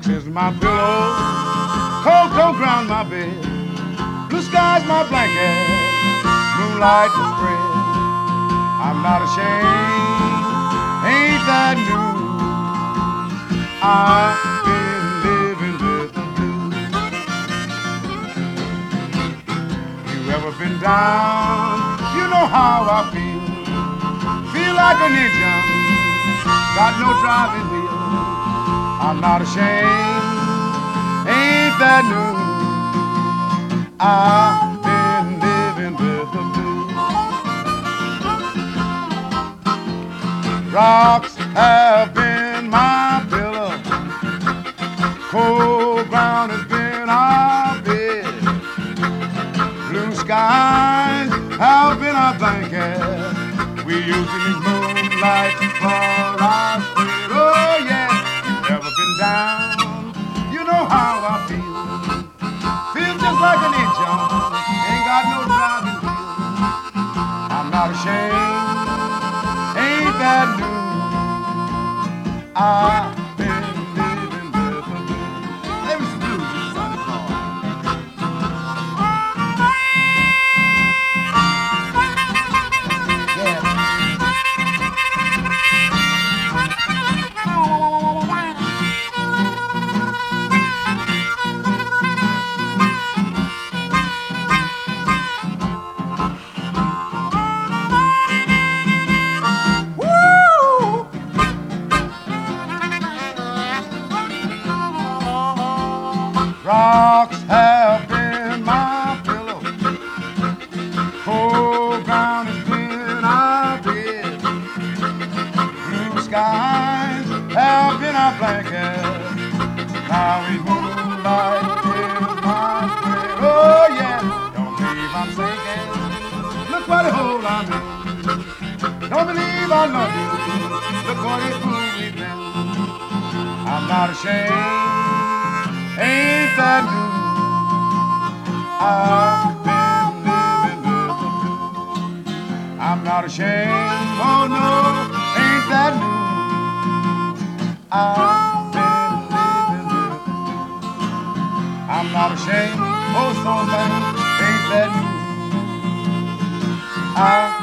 Rocks is my pillow, cold ground my bed, blue sky's my blanket, moonlight the spread. I'm not ashamed, ain't that new? I've been living with the blues. You ever been down? You know how I feel. Feel like an engine, got no driving wheel. I'm not ashamed, ain't that new? I've been living with the blues. Rocks have been my pillow, cold ground has been our bed, blue skies have been our blanket. We used to need moonlight for our spread. Oh yeah, you ever been down? You know how I feel. Feel just like an engine, ain't got no driving wheel. I'm not ashamed, ain't that new? I've been living with the blues. There was the blues in Santa Claus. Rocks have been my pillow, cold ground has been our bed, blue skies have been our blanket. Now we moonlight is my spread. Oh yeah, don't believe I'm sinking, look what a hole I'm in. Don't believe I love you, look what it fooled me then. I'm not ashamed, ain't that new? I've been living with the blues. I'm not ashamed, oh no, ain't that new? I've been living with the blues. I'm not ashamed, oh so bad, ain't that new?